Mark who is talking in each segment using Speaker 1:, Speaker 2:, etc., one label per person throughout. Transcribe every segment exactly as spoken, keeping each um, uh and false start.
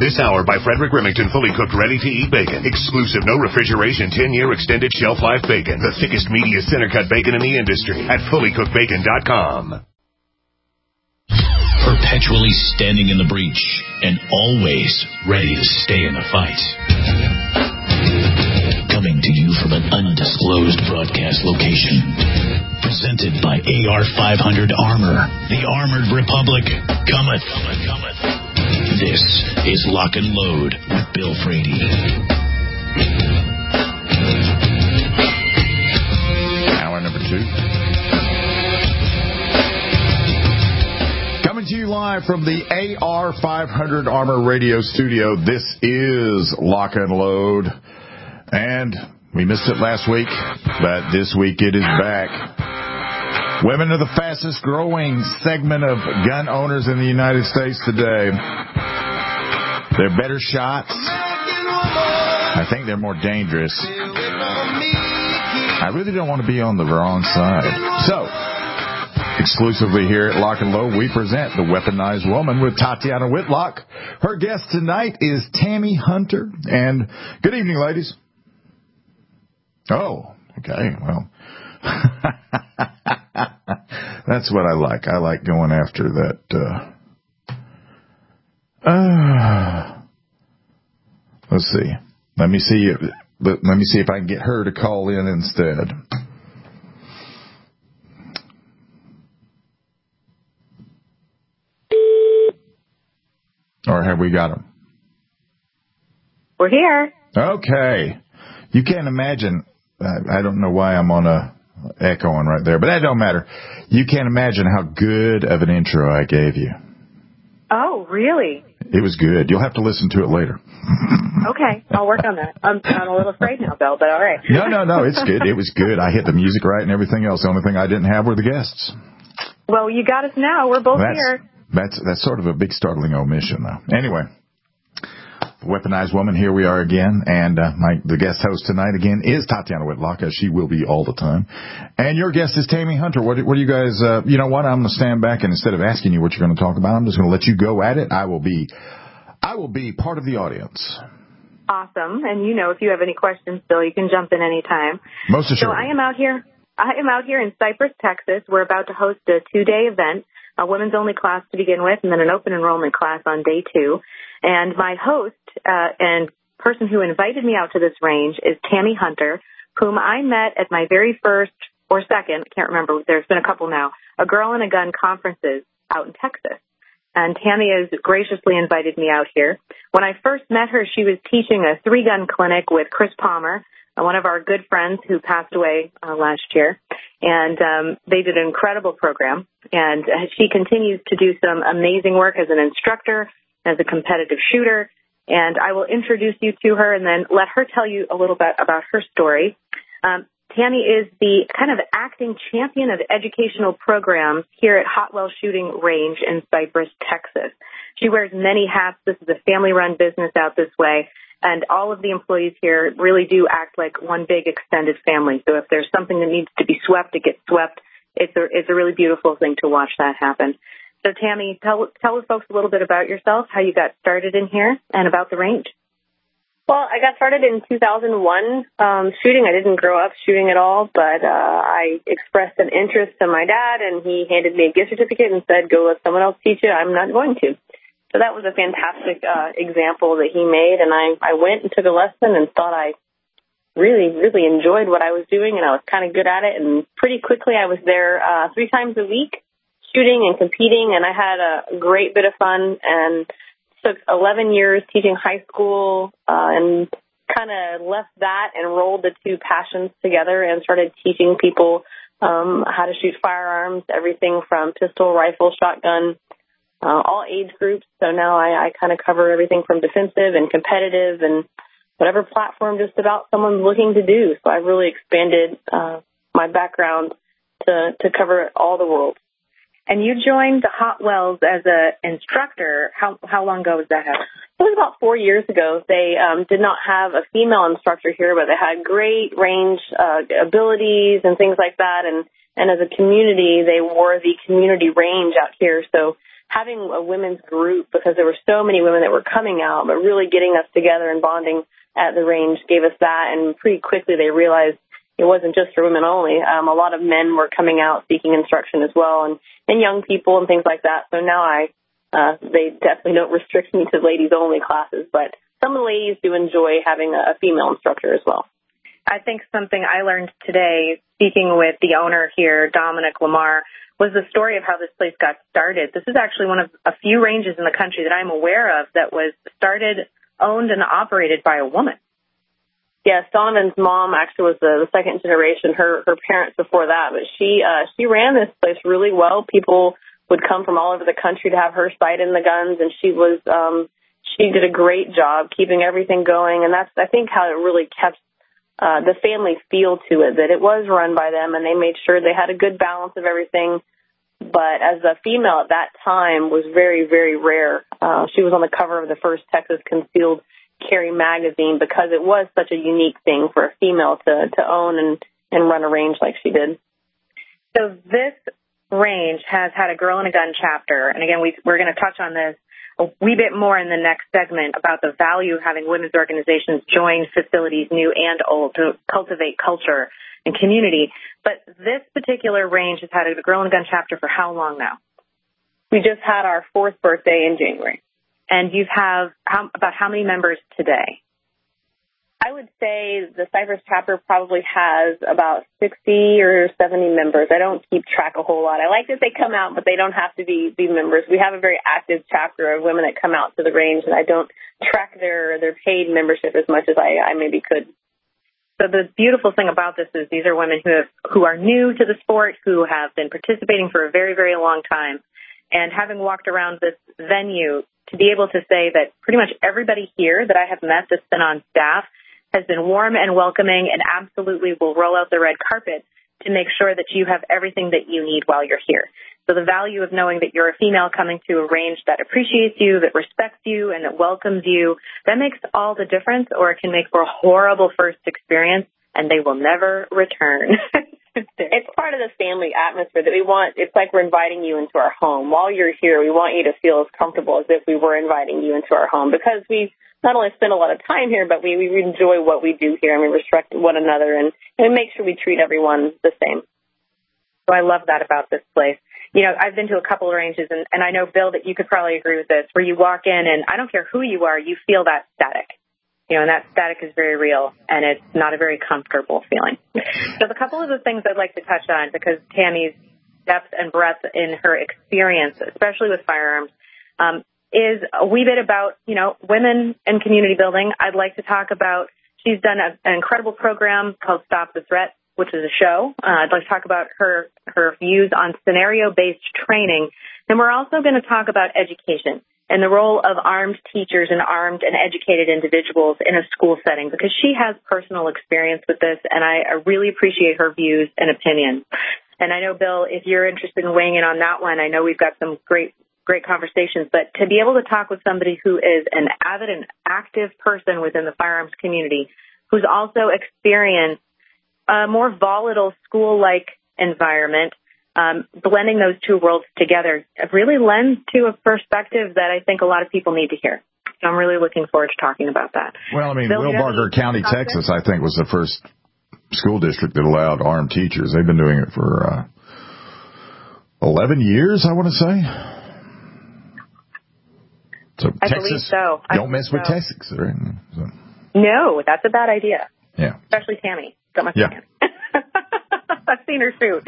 Speaker 1: This hour by Frederick Remington, fully cooked, ready-to-eat bacon. Exclusive, no refrigeration, ten-year extended shelf life bacon. The thickest, meatiest center-cut bacon in the industry at fully cooked bacon dot com.
Speaker 2: Perpetually standing in the breach and always ready to stay in the fight. Coming to you from an undisclosed broadcast location. Presented by A R five hundred Armor. The Armored Republic cometh. cometh, cometh. This is Lock and Load with Bill Frady.
Speaker 3: Hour number two. Coming to you live from the A R five hundred Armor Radio Studio. This is Lock and Load. And we missed it last week, but this week it is back. Women are the fastest growing segment of gun owners in the United States today. They're better shots. I think they're more dangerous. I really don't want to be on the wrong side. So, exclusively here at Lock and Load, we present The Weaponized Woman with Tatiana Whitlock. Her guest tonight is Tammy Hunter. And good evening, ladies. Oh, okay, well. That's what I like. I like going after that. Uh, uh, let's see. Let me see. If, let, let me see if I can get her to call in instead. Or have we got them?
Speaker 4: We're here.
Speaker 3: Okay. You can't imagine. I, I don't know why I'm on a echoing right there, but that don't matter. You can't imagine how good of an intro I gave you.
Speaker 4: Oh, really?
Speaker 3: It was good. You'll have to listen to it later.
Speaker 4: Okay, I'll work on that. I'm, I'm a little afraid now, Bill, but all right.
Speaker 3: No, no, no, it's good. It was good. I hit the music right and everything else. The only thing I didn't have were the guests.
Speaker 4: Well, you got us now. We're both
Speaker 3: that's,
Speaker 4: here.
Speaker 3: That's that's sort of a big startling omission, though. Anyway. Weaponized Woman, here we are again, and uh, my the guest host tonight again is Tatiana Whitlock, as she will be all the time, and your guest is Tammy Hunter. What, what do you guys? Uh, you know what? I'm going to stand back, and instead of asking you what you're going to talk about, I'm just going to let you go at it. I will be, I will be part of the audience.
Speaker 4: Awesome, and you know, if you have any questions, Bill, you can jump in anytime.
Speaker 3: Most assuredly.
Speaker 4: So I am out here. I am out here in Cypress, Texas. We're about to host a two-day event, a women's only class to begin with, and then an open enrollment class on day two. And my host uh, and person who invited me out to this range is Tammy Hunter, whom I met at my very first or second, I can't remember, there's been a couple now, a Girl and a Gun conferences out in Texas. And Tammy has graciously invited me out here. When I first met her, she was teaching a three-gun clinic with Chris Palmer, one of our good friends who passed away uh, last year. And um, they did an incredible program. And uh, she continues to do some amazing work as an instructor, as a competitive shooter, and I will introduce you to her and then let her tell you a little bit about her story. Um, Tammy is the kind of acting champion of educational programs here at Hotwell Shooting Range in Cypress, Texas. She wears many hats. This is a family-run business out this way, and all of the employees here really do act like one big extended family. So if there's something that needs to be swept, it gets swept. It's a, it's a really beautiful thing to watch that happen. So, Tammy, tell, tell the folks a little bit about yourself, how you got started in here, and about the range.
Speaker 5: Well, I got started in two thousand one um, shooting. I didn't grow up shooting at all, but uh, I expressed an interest to my dad, and he handed me a gift certificate and said, go let someone else teach you. I'm not going to. So that was a fantastic uh, example that he made, and I, I went and took a lesson and thought I really, really enjoyed what I was doing, and I was kind of good at it. And pretty quickly I was there uh, three times a week, shooting and competing, and I had a great bit of fun and took eleven years teaching high school uh, and kind of left that and rolled the two passions together and started teaching people um, how to shoot firearms, everything from pistol, rifle, shotgun, uh, all age groups. So now I, I kind of cover everything from defensive and competitive and whatever platform just about someone's looking to do. So I've really expanded uh, my background to, to cover all the world.
Speaker 4: And you joined the Hotwells as an instructor. How how long ago was that?
Speaker 5: It was about four years ago. They um, did not have a female instructor here, but they had great range uh, abilities and things like that. And, and as a community, they wore the community range out here. So having a women's group, because there were so many women that were coming out, but really getting us together and bonding at the range gave us that. And pretty quickly they realized it wasn't just for women only. Um, a lot of men were coming out seeking instruction as well, and, and young people and things like that. So now I, uh, they definitely don't restrict me to ladies only classes, but some of the ladies do enjoy having a, a female instructor as well.
Speaker 4: I think something I learned today, speaking with the owner here, Dominic Lamar, was the story of how this place got started. This is actually one of a few ranges in the country that I'm aware of that was started, owned, and operated by a woman.
Speaker 5: Yes, Donovan's mom actually was the, the second generation, her her parents before that, but she uh, she ran this place really well. People would come from all over the country to have her sight in the guns, and she was um, she did a great job keeping everything going, and that's I think how it really kept uh, the family feel to it, that it was run by them, and they made sure they had a good balance of everything. But as a female at that time was very, very rare. Uh, she was on the cover of the first Texas Concealed Carry magazine because it was such a unique thing for a female to, to own and, and run a range like she did.
Speaker 4: So this range has had a Girl and a Gun chapter. And again, we, we're going to touch on this a wee bit more in the next segment about the value of having women's organizations join facilities new and old to cultivate culture and community. But this particular range has had a Girl and a Gun chapter for how long now?
Speaker 5: We just had our fourth birthday in January.
Speaker 4: And you have how, about how many members today?
Speaker 5: I would say the Cypress chapter probably has about sixty or seventy members. I don't keep track a whole lot. I like that they come out, but they don't have to be, be members. We have a very active chapter of women that come out to the range, and I don't track their, their paid membership as much as I, I maybe could.
Speaker 4: So the beautiful thing about this is these are women who have, who are new to the sport, who have been participating for a very, very long time. And having walked around this venue, to be able to say that pretty much everybody here that I have met that's been on staff has been warm and welcoming and absolutely will roll out the red carpet to make sure that you have everything that you need while you're here. So the value of knowing that you're a female coming to a range that appreciates you, that respects you, and that welcomes you, that makes all the difference, or it can make for a horrible first experience, and they will never return.
Speaker 5: It's part of the family atmosphere that we want. It's like we're inviting you into our home. While you're here, we want you to feel as comfortable as if we were inviting you into our home, because we not only spend a lot of time here, but we, we enjoy what we do here, and we respect one another, and, and we make sure we treat everyone the same.
Speaker 4: So I love that about this place. You know, I've been to a couple of ranges, and, and I know, Bill, that you could probably agree with this, where you walk in, and I don't care who you are, you feel that static. You know, and that static is very real, and it's not a very comfortable feeling. So the couple of the things I'd like to touch on, because Tammy's depth and breadth in her experience, especially with firearms, um, is a wee bit about, you know, women and community building. I'd like to talk about, she's done a, an incredible program called Stop the Threat, which is a show. Uh, I'd like to talk about her, her views on scenario-based training. And we're also going to talk about education and the role of armed teachers and armed and educated individuals in a school setting, because she has personal experience with this, and I, I really appreciate her views and opinions. And I know, Bill, if you're interested in weighing in on that one, I know we've got some great, great conversations, but to be able to talk with somebody who is an avid and active person within the firearms community, who's also experienced a more volatile school-like environment, Um, blending those two worlds together really lends to a perspective that I think a lot of people need to hear. So I'm really looking forward to talking about that.
Speaker 3: Well, I mean,
Speaker 4: Bill,
Speaker 3: Wilbarger County, Texas, I think, was the first school district that allowed armed teachers. They've been doing it for uh, eleven years, I want to say. So
Speaker 4: I
Speaker 3: Texas,
Speaker 4: believe so.
Speaker 3: Don't
Speaker 4: I
Speaker 3: mess with
Speaker 4: so.
Speaker 3: Texas. Right? So.
Speaker 4: No, that's a bad idea.
Speaker 3: Yeah.
Speaker 4: Especially Tammy. Don't mess
Speaker 3: yeah.
Speaker 4: with Tammy. I've seen her shoot.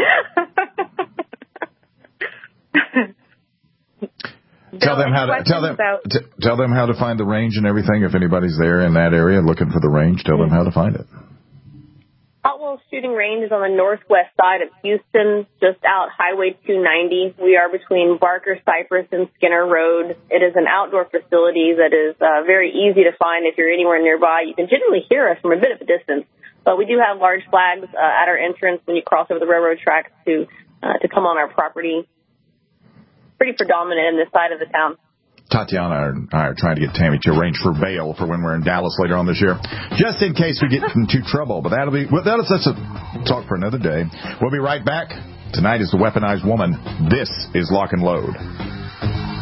Speaker 3: tell them how to tell them
Speaker 4: about...
Speaker 3: t- tell them how to find the range and everything. If anybody's there in that area looking for the range, tell them how to find it.
Speaker 5: Otwell Shooting Range is on the northwest side of Houston, just out Highway two ninety. We are between Barker, Cypress, and Skinner Road. It is an outdoor facility that is uh, very easy to find if you're anywhere nearby. You can generally hear us from a bit of a distance. But we do have large flags uh, at our entrance when you cross over the railroad tracks to uh, to come on our property. Pretty predominant in this side of the town.
Speaker 3: Tatiana and I are trying to get Tammy to arrange for bail for when we're in Dallas later on this year, just in case we get into trouble. But that'll be well, that'll that's a talk for another day. We'll be right back. Tonight is The Weaponized Woman. This is Lock and Load.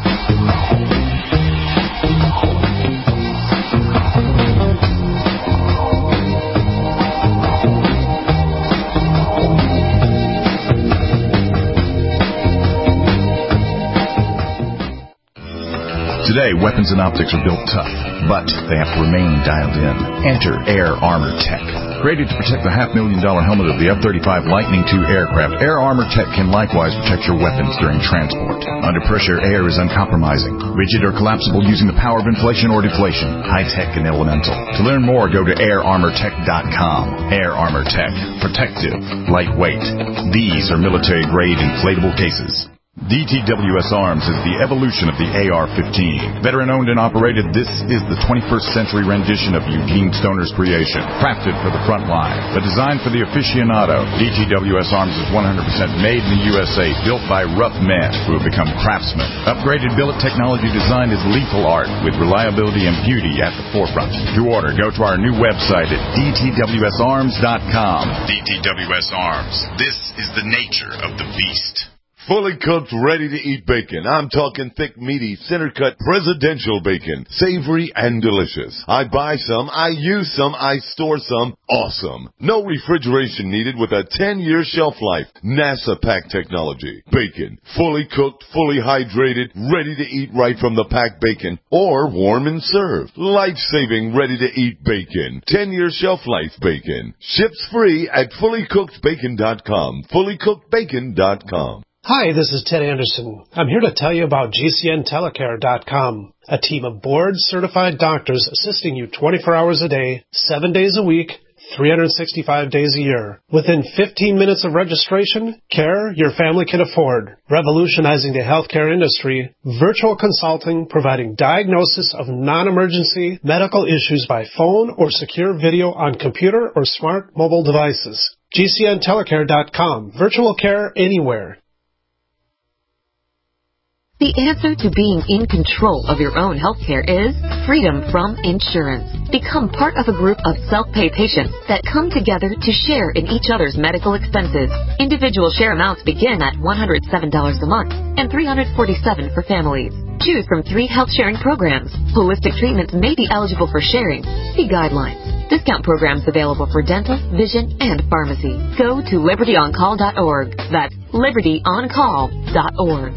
Speaker 3: Today, weapons and optics are built tough, but they have to remain dialed in. Enter Air Armor Tech. Created to protect the half-million dollar helmet of the F thirty-five Lightning two aircraft, Air Armor Tech can likewise protect your weapons during transport. Under pressure, air is uncompromising, rigid or collapsible using the power of inflation or deflation, high-tech and elemental. To learn more, go to air armor tech dot com. Air Armor Tech. Protective. Lightweight. These are military-grade inflatable cases. D T W S Arms is the evolution of the A R fifteen. Veteran-owned and operated, this is the twenty-first century rendition of Eugene Stoner's creation. Crafted for the front line, but designed for the aficionado. D T W S Arms is one hundred percent made in the U S A, built by rough men who have become craftsmen. Upgraded billet technology design is lethal art, with reliability and beauty at the forefront. To order, go to our new website at d t w s arms dot com. D T W S Arms. This is the nature of the beast.
Speaker 6: Fully cooked, ready-to-eat bacon. I'm talking thick, meaty, center-cut, presidential bacon. Savory and delicious. I buy some, I use some, I store some. Awesome. No refrigeration needed with a ten-year shelf life. NASA pack technology. Bacon. Fully cooked, fully hydrated, ready to eat right from the packed bacon. Or warm and served. Life-saving, ready-to-eat bacon. ten-year shelf life bacon. Ships free at fully cooked bacon dot com. fully cooked bacon dot com.
Speaker 7: Hi, this is Ted Anderson. I'm here to tell you about G C N telecare dot com, a team of board-certified doctors assisting you twenty-four hours a day, seven days a week, three hundred sixty-five days a year. Within fifteen minutes of registration, care your family can afford. Revolutionizing the healthcare industry, virtual consulting providing diagnosis of non-emergency medical issues by phone or secure video on computer or smart mobile devices. G C N telecare dot com. Virtual care anywhere.
Speaker 8: The answer to being in control of your own healthcare is freedom from insurance. Become part of a group of self-pay patients that come together to share in each other's medical expenses. Individual share amounts begin at one hundred seven dollars a month and three hundred forty-seven dollars for families. Choose from three health sharing programs. Holistic treatments may be eligible for sharing. See guidelines. Discount programs available for dental, vision, and pharmacy. Go to liberty on call dot org. That's liberty on call dot org.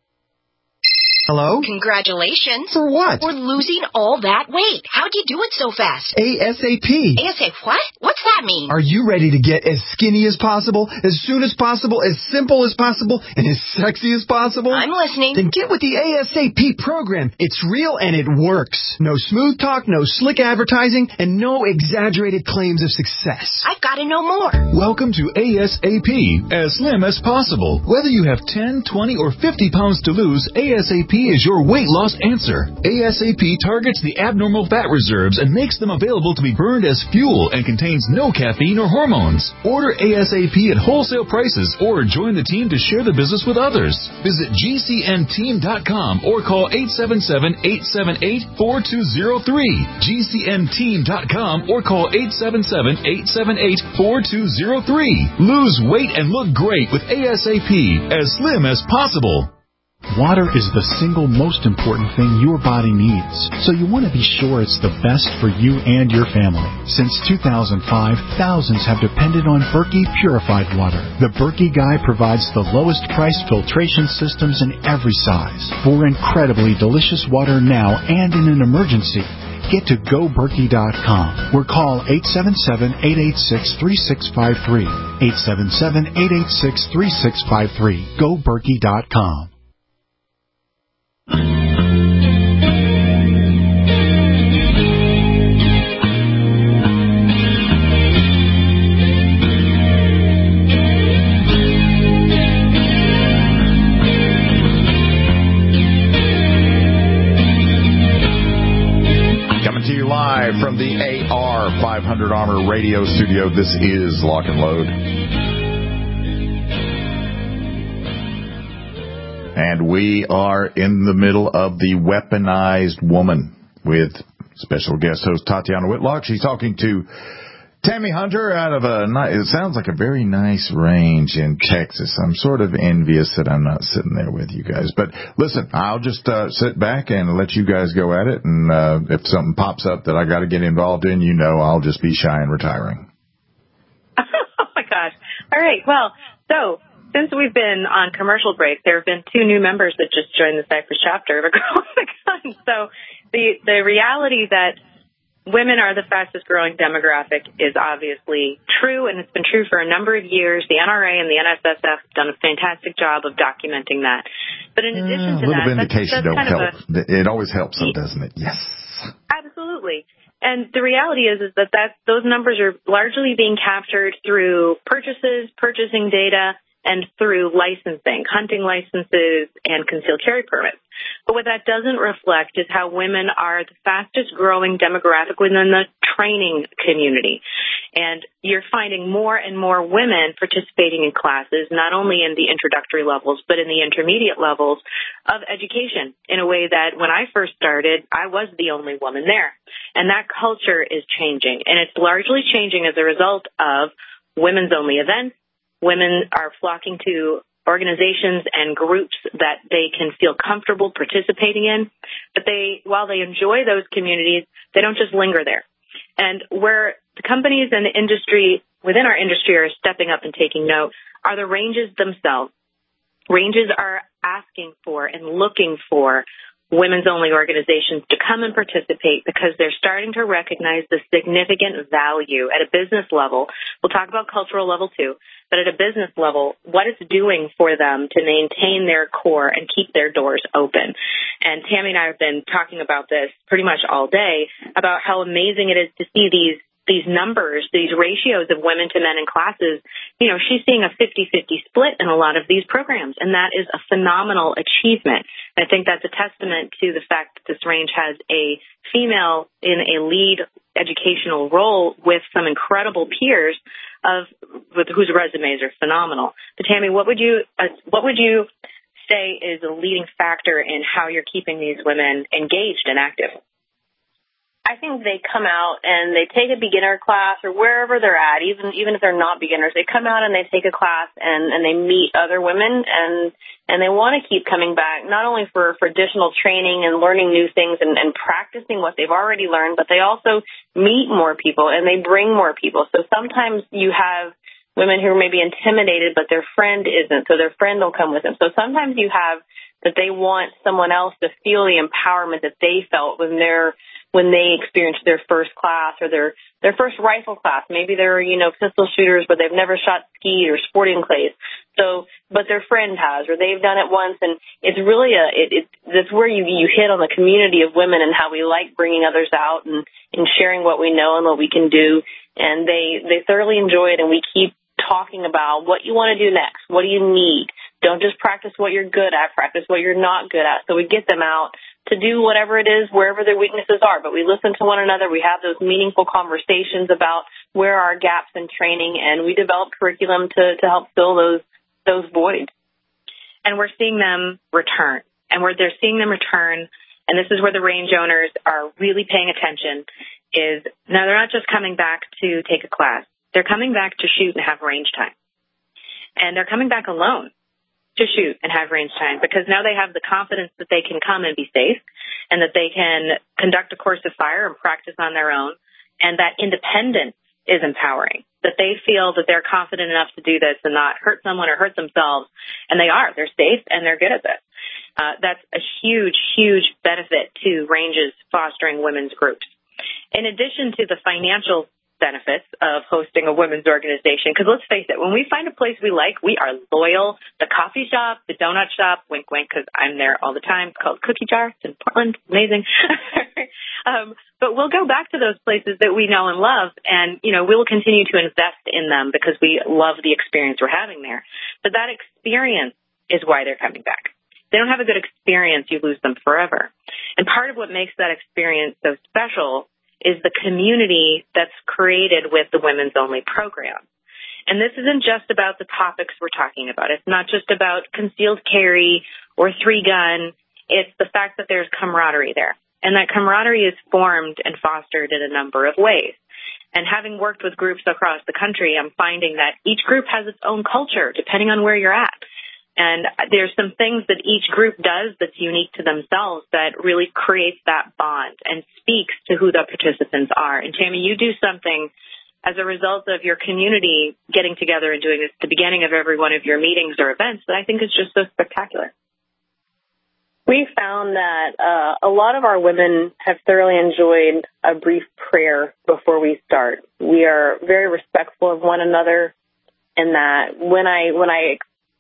Speaker 9: Hello?
Speaker 10: Congratulations.
Speaker 9: For what?
Speaker 10: For losing all that weight. How'd you do it so fast?
Speaker 9: ASAP.
Speaker 10: ASAP what? What's that mean?
Speaker 9: Are you ready to get as skinny as possible, as soon as possible, as simple as possible, and as sexy as possible?
Speaker 10: I'm listening.
Speaker 9: Then get with the ASAP program. It's real and it works. No smooth talk, no slick advertising, and no exaggerated claims of success.
Speaker 10: I've got to know more.
Speaker 11: Welcome to ASAP, as slim as possible. Whether you have ten, twenty, or fifty pounds to lose, ASAP is your weight loss answer. ASAP targets the abnormal fat reserves and makes them available to be burned as fuel and contains no caffeine or hormones. Order ASAP at wholesale prices or join the team to share the business with others. Visit G C N team dot com or call eight seven seven, eight seven eight, four two zero three. G C N team dot com or call eight seven seven, eight seven eight, four two zero three. Lose weight and look great with ASAP, as slim as possible.
Speaker 12: Water is the single most important thing your body needs, so you want to be sure it's the best for you and your family. Since two thousand five, thousands have depended on Berkey purified water. The Berkey Guy provides the lowest price filtration systems in every size for incredibly delicious water now and in an emergency. Get to go berkey dot com or call eight seven seven, eight eight six, three six five three. eight seven seven, eight eight six, three six five three. go berkey dot com.
Speaker 3: Coming to you live from the A R five hundred Armor Radio Studio, this is Lock and Load. And we are in the middle of the weaponized woman with special guest host Tatiana Whitlock. She's talking to Tammy Hunter out of a, it sounds like a very nice range in Texas. I'm sort of envious that I'm not sitting there with you guys. But listen, I'll just uh, sit back and let you guys go at it. And uh, if something pops up that I got to get involved in, you know, I'll just be shy and retiring.
Speaker 4: Oh, my gosh. All right. Well, so since we've been on commercial break, there have been two new members that just joined the Cypress chapter of A Girl with a Gun. So the, the reality that women are the fastest growing demographic is obviously true, and it's been true for a number of years. The N R A and the N S S F have done a fantastic job of documenting that. But in addition
Speaker 3: uh,
Speaker 4: to
Speaker 3: that, a little
Speaker 4: that,
Speaker 3: vindication
Speaker 4: that's, that's
Speaker 3: don't
Speaker 4: kind
Speaker 3: help.
Speaker 4: of a,
Speaker 3: it always helps, some, doesn't it? Yes.
Speaker 4: Absolutely. And the reality is, is that, that those numbers are largely being captured through purchases, purchasing data, and through licensing, hunting licenses, and concealed carry permits. But what that doesn't reflect is how women are the fastest growing demographic within the training community. And you're finding more and more women participating in classes, not only in the introductory levels, but in the intermediate levels of education in a way that when I first started, I was the only woman there. And that culture is changing. And it's largely changing as a result of women's only events. Women are flocking to organizations and groups that they can feel comfortable participating in. But they, while they enjoy those communities, they don't just linger there. And where the companies and the industry, within our industry, are stepping up and taking note are the ranges themselves. Ranges are asking for and looking for women's only organizations to come and participate because they're starting to recognize the significant value at a business level. We'll talk about cultural level too, but at a business level, what it's doing for them to maintain their core and keep their doors open. And Tammy and I have been talking about this pretty much all day about how amazing it is to see these these numbers, these ratios of women to men in classes. You know, she's seeing a fifty-fifty split in a lot of these programs, and that is a phenomenal achievement. I think that's a testament to the fact that this range has a female in a lead educational role with some incredible peers of with whose resumes are phenomenal. But Tammy, what would you uh, what would you say is a leading factor in how you're keeping these women engaged and active?
Speaker 5: I think they come out and they take a beginner class or wherever they're at, even even if they're not beginners, they come out and they take a class and, and they meet other women and and they want to keep coming back, not only for, for additional training and learning new things and, and practicing what they've already learned, but they also meet more people and they bring more people. So sometimes you have women who are maybe intimidated, but their friend isn't, so their friend will come with them. So sometimes you have that they want someone else to feel the empowerment that they felt when they're when they experienced their first class or their, their first rifle class. Maybe they're, you know, pistol shooters, but they've never shot skeet or sporting clays. So, but their friend has, or they've done it once. And it's really a, it, it, that's where you, you hit on the community of women and how we like bringing others out and, and sharing what we know and what we can do. And they, they thoroughly enjoy it. And we keep talking about what you want to do next. What do you need? Don't just practice what you're good at, practice what you're not good at. So we get them out to do whatever it is, wherever their weaknesses are. But we listen to one another. We have those meaningful conversations about where are our gaps in training, and we develop curriculum to, to help fill those those voids.
Speaker 4: And we're seeing them return. And where they're seeing them return, and this is where the range owners are really paying attention, is now they're not just coming back to take a class. They're coming back to shoot and have range time. And they're coming back alone to shoot and have range time because now they have the confidence that they can come and be safe and that they can conduct a course of fire and practice on their own. And that independence is empowering, that they feel that they're confident enough to do this and not hurt someone or hurt themselves. And they are. They're safe and they're good at this. Uh, that's a huge, huge benefit to ranges fostering women's groups. In addition to the financial benefits of hosting a women's organization, because let's face it, when we find a place we like, we are loyal. The coffee shop, the donut shop, wink, wink, because I'm there all the time. It's called Cookie Jar. It's in Portland. Amazing. um, but we'll go back to those places that we know and love, and, you know, we'll continue to invest in them because we love the experience we're having there. But that experience is why they're coming back. If they don't have a good experience, you lose them forever. And part of what makes that experience so special is the community that's created with the women's only program. And this isn't just about the topics we're talking about. It's not just about concealed carry or three gun. It's the fact that there's camaraderie there. And that camaraderie is formed and fostered in a number of ways. And having worked with groups across the country, I'm finding that each group has its own culture, depending on where you're at. And there's some things that each group does that's unique to themselves that really creates that bond and speaks to who the participants are. And Tammy, you do something as a result of your community getting together and doing this at the beginning of every one of your meetings or events that I think is just so spectacular.
Speaker 5: We found that uh, a lot of our women have thoroughly enjoyed a brief prayer before we start. We are very respectful of one another, and that when I when I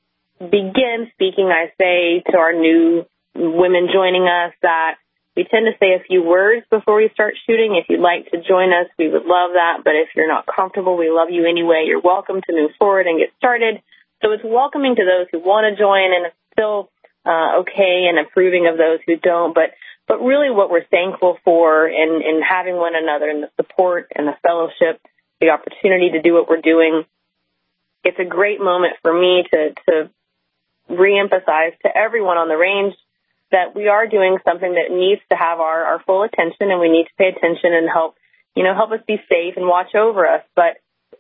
Speaker 5: begin speaking, I say to our new women joining us that we tend to say a few words before we start shooting. If you'd like to join us, we would love that. But if you're not comfortable, we love you anyway. You're welcome to move forward and get started. So it's welcoming to those who want to join, and it's still uh, okay and approving of those who don't. But but really what we're thankful for in, in having one another and the support and the fellowship, the opportunity to do what we're doing. It's a great moment for me to, to reemphasize to everyone on the range that we are doing something that needs to have our, our full attention, and we need to pay attention and help, you know, help us be safe and watch over us. But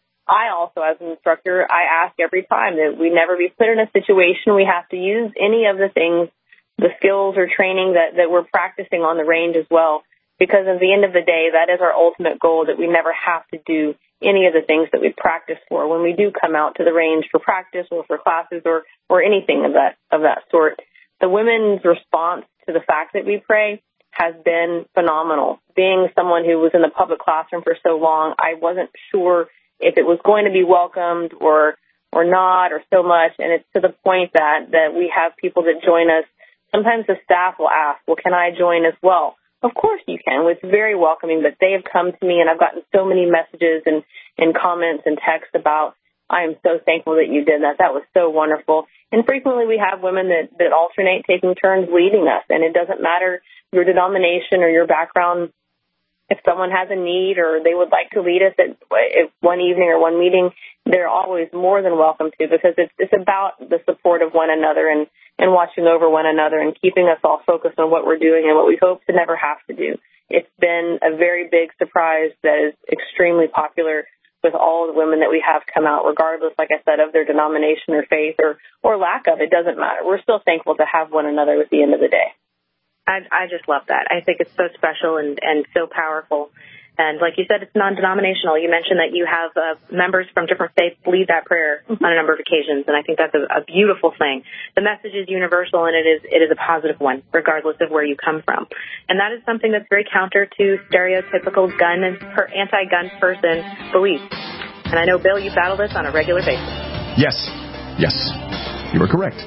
Speaker 5: I also, as an instructor, I ask every time that we never be put in a situation we have to use any of the things, the skills or training that, that we're practicing on the range as well. Because at the end of the day, that is our ultimate goal, that we never have to do any of the things that we practice for when we do come out to the range for practice or for classes or, or anything of that of that sort. The women's response to the fact that we pray has been phenomenal. Being someone who was in the public classroom for so long, I wasn't sure if it was going to be welcomed or or not or so much. And it's to the point that, that we have people that join us. Sometimes the staff will ask, well, can I join as well? Of course you can. It's very welcoming, but they have come to me, and I've gotten so many messages and, and comments and texts about, I am so thankful that you did that. That was so wonderful. And frequently we have women that, that alternate taking turns leading us, and it doesn't matter your denomination or your background. If someone has a need or they would like to lead us at one evening or one meeting, they're always more than welcome to, because it's, it's about the support of one another and, and watching over one another and keeping us all focused on what we're doing and what we hope to never have to do. It's been a very big surprise that is extremely popular with all the women that we have come out, regardless, like I said, of their denomination or faith or, or lack of. It doesn't matter. We're still thankful to have one another at the end of the day.
Speaker 4: I, I just love that. I think it's so special and, and so powerful. And like you said, it's non-denominational. You mentioned that you have uh, members from different faiths lead that prayer on a number of occasions, and I think that's a, a beautiful thing. The message is universal, and it is it is a positive one, regardless of where you come from. And that is something that's very counter to stereotypical gun and per, anti-gun person beliefs. And I know, Bill, you battle this on a regular basis.
Speaker 3: Yes. Yes. You were correct.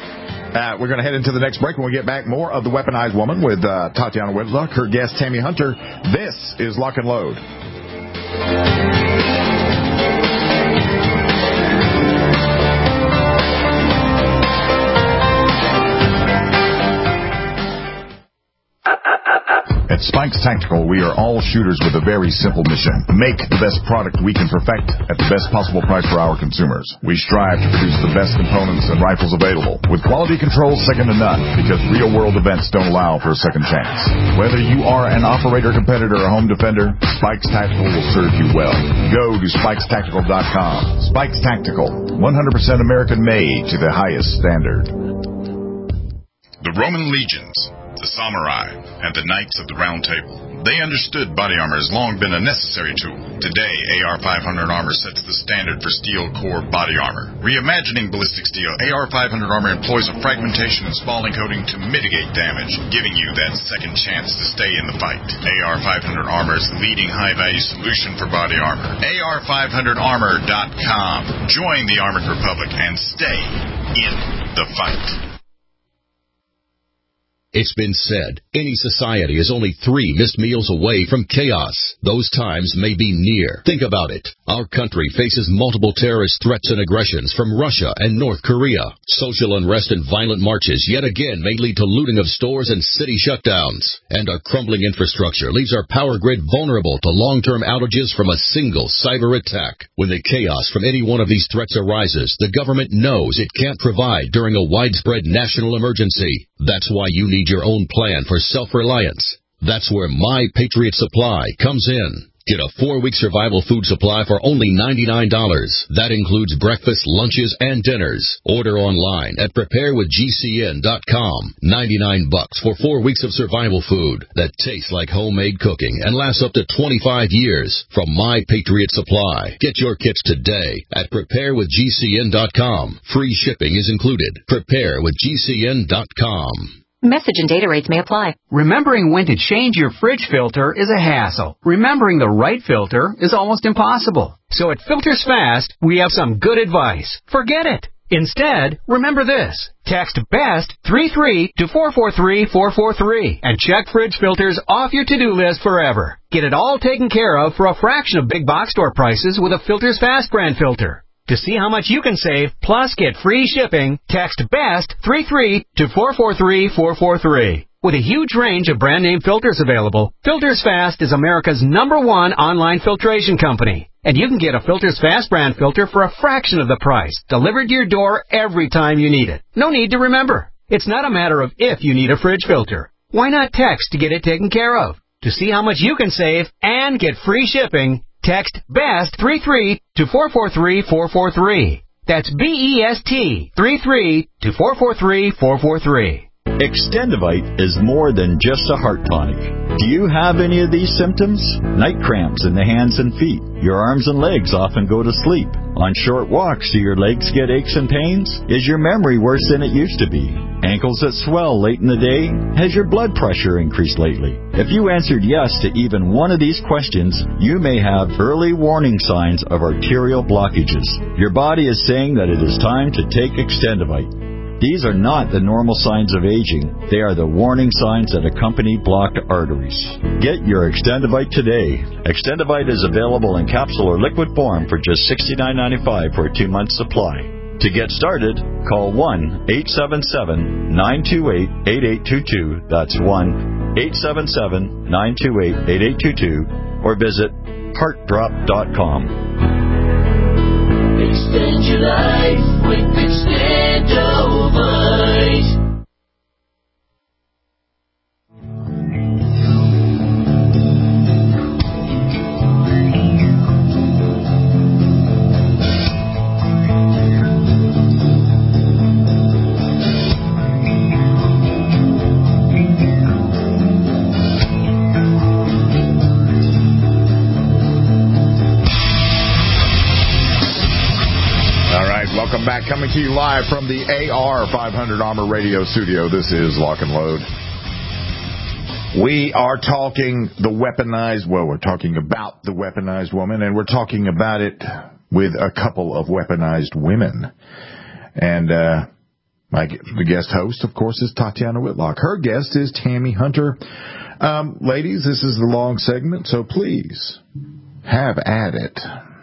Speaker 3: Uh, we're going to head into the next break. When we get back, more of The Weaponized Woman with uh, Tatiana Whitlock, her guest Tammy Hunter. This is Lock and Load. At Spikes Tactical, we are all shooters with a very simple mission. Make the best product we can perfect at the best possible price for our consumers. We strive to produce the best components and rifles available, with quality control second to none, because real-world events don't allow for a second chance. Whether you are an operator, competitor, or home defender, Spikes Tactical will serve you well. Go to spikes tactical dot com. Spikes Tactical, one hundred percent American-made to the highest standard.
Speaker 13: The Roman legions, the samurai, and the Knights of the Round Table. They understood body armor has long been a necessary tool. Today, A R five hundred armor sets the standard for steel core body armor. Reimagining ballistic steel, A R five hundred armor employs a fragmentation and spalling coating to mitigate damage, giving you that second chance to stay in the fight. A R five hundred armor is the leading high-value solution for body armor. A R five hundred armor dot com. Join the Armored Republic and stay in the fight.
Speaker 14: It's been said, any society is only three missed meals away from chaos. Those times may be near. Think about it. Our country faces multiple terrorist threats and aggressions from Russia and North Korea. Social unrest and violent marches yet again may lead to looting of stores and city shutdowns. And our crumbling infrastructure leaves our power grid vulnerable to long-term outages from a single cyber attack. When the chaos from any one of these threats arises, the government knows it can't provide during a widespread national emergency. That's why you need your own plan for self-reliance. That's where My Patriot Supply comes in. Get a four-week survival food supply for only ninety-nine dollars. That includes breakfast, lunches, and dinners. Order online at prepare with G C N dot com. ninety-nine bucks for four weeks of survival food that tastes like homemade cooking and lasts up to twenty-five years from My Patriot Supply. Get your kits today at prepare with G C N dot com. Free shipping is included. prepare with G C N dot com.
Speaker 8: Message and data rates may apply.
Speaker 15: Remembering when to change your fridge filter is a hassle. Remembering the right filter is almost impossible. So at Filters Fast, we have some good advice. Forget it. Instead, remember this. Text BEST three three to four four three four four three and check fridge filters off your to-do list forever. Get it all taken care of for a fraction of big box store prices with a Filters Fast brand filter. To see how much you can save, plus get free shipping, text BEST three three to four four three four four three. With a huge range of brand name filters available, Filters Fast is America's number one online filtration company. And you can get a Filters Fast brand filter for a fraction of the price, delivered to your door every time you need it. No need to remember. It's not a matter of if you need a fridge filter. Why not text to get it taken care of? To see how much you can save and get free shipping, text BEST three three to four four three four four three. That's B E S T three three to four four three four four three.
Speaker 16: Extendivite is more than just a heart tonic. Do you have any of these symptoms? Night cramps in the hands and feet. Your arms and legs often go to sleep. On short walks, do your legs get aches and pains? Is your memory worse than it used to be? Ankles that swell late in the day? Has your blood pressure increased lately? If you answered yes to even one of these questions, you may have early warning signs of arterial blockages. Your body is saying that it is time to take Extendivite. These are not the normal signs of aging. They are the warning signs that accompany blocked arteries. Get your Extendivite today. Extendivite is available in capsule or liquid form for just sixty-nine ninety-five for a two-month supply. To get started, call one eight seven seven nine two eight eight eight two two. That's one eight seven seven nine two eight eight eight two two. Or visit heart drop dot com.
Speaker 17: Extend your life with Extendivite.
Speaker 3: Welcome back. Coming to you live from the A R five hundred Armor Radio Studio. This is Lock and Load. We are talking the weaponized, well, we're talking about the weaponized woman, and we're talking about it with a couple of weaponized women. And uh, my the guest host, of course, is Tatiana Whitlock. Her guest is Tammy Hunter. Um, ladies, this is the long segment, so please have at it.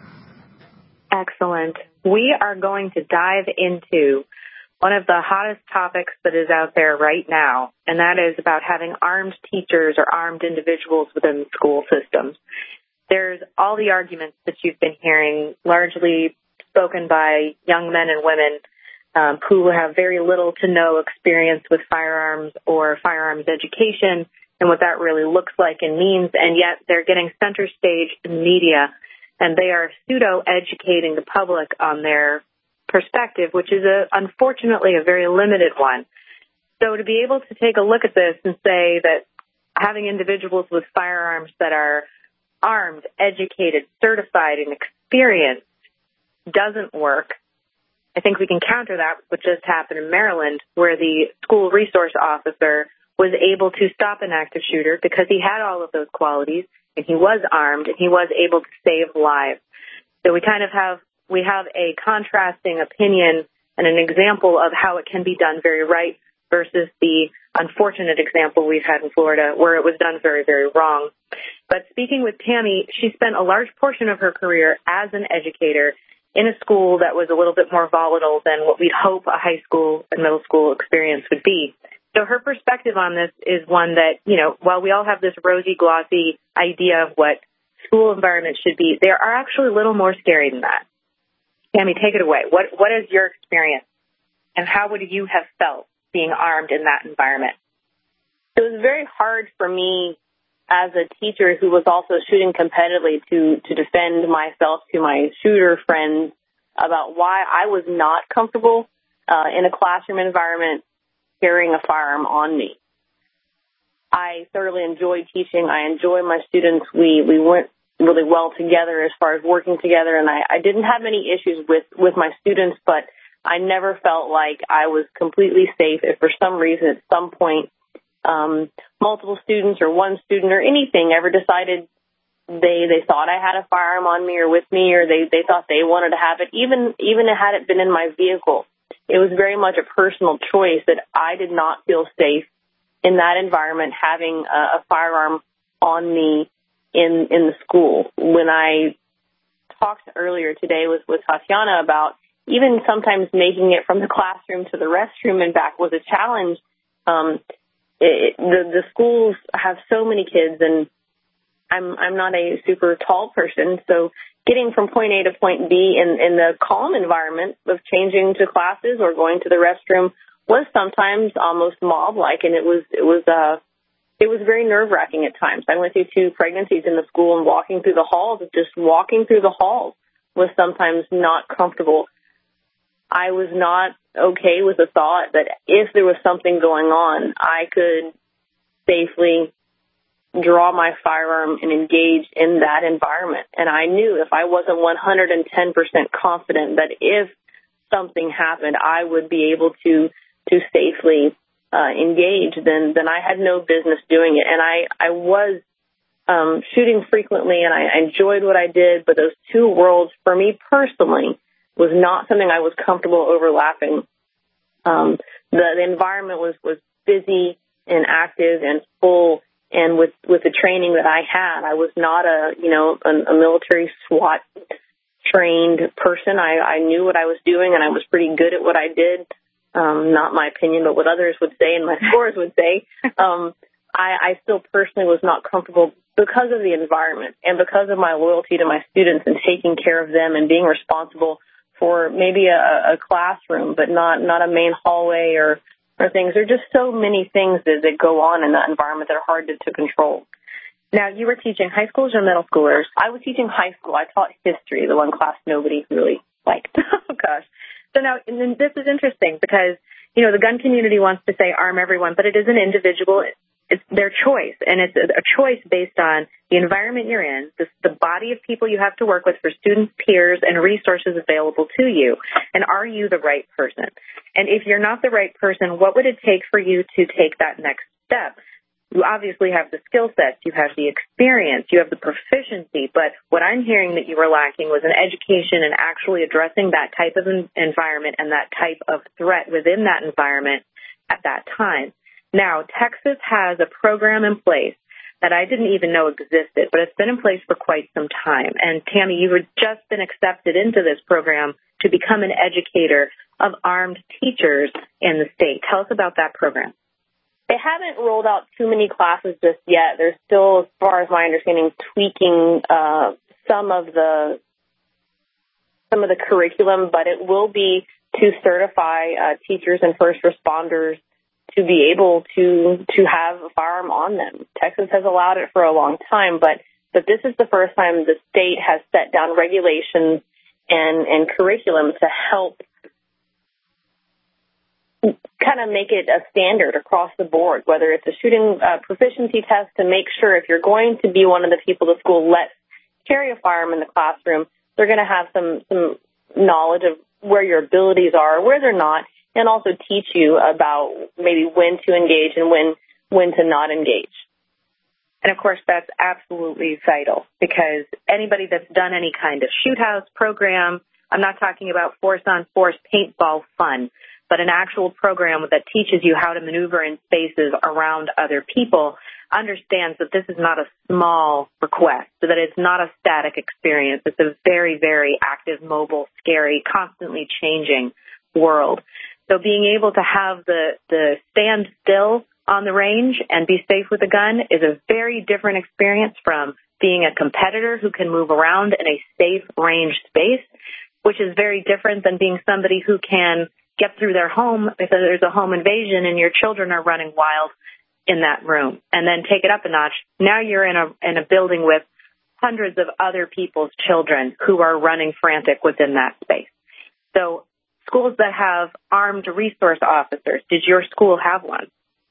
Speaker 4: Excellent. We are going to dive into one of the hottest topics that is out there right now, and that is about having armed teachers or armed individuals within school systems. There's all the arguments that you've been hearing, largely spoken by young men and women um, who have very little to no experience with firearms or firearms education and what that really looks like and means, and yet they're getting center stage in the media. And they are pseudo-educating the public on their perspective, which is a, unfortunately a very limited one. So to be able to take a look at this and say that having individuals with firearms that are armed, educated, certified, and experienced doesn't work, I think we can counter that with what just happened in Maryland, where the school resource officer was able to stop an active shooter because he had all of those qualities, and he was armed, and he was able to save lives. So we kind of have, we have a contrasting opinion and an example of how it can be done very right versus the unfortunate example we've had in Florida where it was done very, very wrong. But speaking with Tammy, she spent a large portion of her career as an educator in a school that was a little bit more volatile than what we'd hope a high school and middle school experience would be. So her perspective on this is one that, you know, while we all have this rosy, glossy idea of what school environment should be, they are actually a little more scary than that. Tammy, take it away. What What is your experience, and how would you have felt being armed in that environment?
Speaker 5: It was very hard for me as a teacher who was also shooting competitively to, to defend myself to my shooter friends about why I was not comfortable uh, in a classroom environment carrying a firearm on me. I thoroughly enjoy teaching. I enjoy my students. We, we went really well together as far as working together, and I, I didn't have many issues with, with my students, but I never felt like I was completely safe if for some reason at some point um, multiple students or one student or anything ever decided they they thought I had a firearm on me or with me, or they, they thought they wanted to have it. Even, even had it been in my vehicle, it was very much a personal choice that I did not feel safe in that environment having a, a firearm on me in in the school. When I talked earlier today with, with Tatiana about even sometimes making it from the classroom to the restroom and back was a challenge. Um, it, the, the schools have so many kids, and I'm I'm not a super tall person, so getting from point A to point B in, in the calm environment of changing to classes or going to the restroom was sometimes almost mob-like, and it was it was uh it was very nerve-wracking at times. I went through two pregnancies in the school, and walking through the halls, just walking through the halls was sometimes not comfortable. I was not okay with the thought that if there was something going on, I could safely draw my firearm and engage in that environment. And I knew if I wasn't one hundred ten percent confident that if something happened, I would be able to to safely uh, engage, then then I had no business doing it. And I, I was um, shooting frequently, and I enjoyed what I did, but those two worlds, for me personally, was not something I was comfortable overlapping. Um, the, the environment was, was busy and active and full, and with, with the training that I had, I was not a, you know, a, a military SWAT trained person. I, I knew what I was doing, and I was pretty good at what I did. Um, not my opinion, but what others would say and my scores would say. Um, I, I still personally was not comfortable because of the environment and because of my loyalty to my students and taking care of them and being responsible for maybe a, a classroom, but not, not a main hallway or, or things. There are just so many things that, that go on in that environment that are hard to, to control.
Speaker 4: Now, you were teaching high schoolers or middle schoolers?
Speaker 5: I was teaching high school. I taught history, the one class nobody really liked.
Speaker 4: Oh, gosh. So now, and then this is interesting because, you know, the gun community wants to say arm everyone, but it is an individual, it's their choice, and it's a choice based on the environment you're in, the, the body of people you have to work with for students, peers, and resources available to you, and are you the right person? And if you're not the right person, what would it take for you to take that next step? You obviously have the skill sets, you have the experience, you have the proficiency, but what I'm hearing that you were lacking was an education and actually addressing that type of environment and that type of threat within that environment at that time. Now, Texas has a program in place that I didn't even know existed, but it's been in place for quite some time. And Tammy, you have just been accepted into this program to become an educator of armed teachers in the state. Tell us about that program.
Speaker 5: They haven't rolled out too many classes just yet. They're still, as far as my understanding, tweaking uh, some of the some of the curriculum, but it will be to certify uh, teachers and first responders to be able to to have a firearm on them. Texas has allowed it for a long time, but but this is the first time the state has set down regulations and and curriculum to help kind of make it a standard across the board, whether it's a shooting uh, proficiency test to make sure if you're going to be one of the people the school lets carry a firearm in the classroom, they're going to have some, some knowledge of where your abilities are, where they're not, and also teach you about maybe when to engage and when, when to not engage.
Speaker 4: And, of course, that's absolutely vital because anybody that's done any kind of shoot house program, I'm not talking about force-on-force paintball fun, but an actual program that teaches you how to maneuver in spaces around other people, understands that this is not a small request, so that it's not a static experience. It's a very, very active, mobile, scary, constantly changing world. So being able to have the, the stand still on the range and be safe with a gun is a very different experience from being a competitor who can move around in a safe range space, which is very different than being somebody who can get through their home if there's a home invasion and your children are running wild. in that room, and then take it up a notch. Now you're in a in a building with hundreds of other people's children who are running frantic within that space. So schools that have armed resource officers, did your school have one?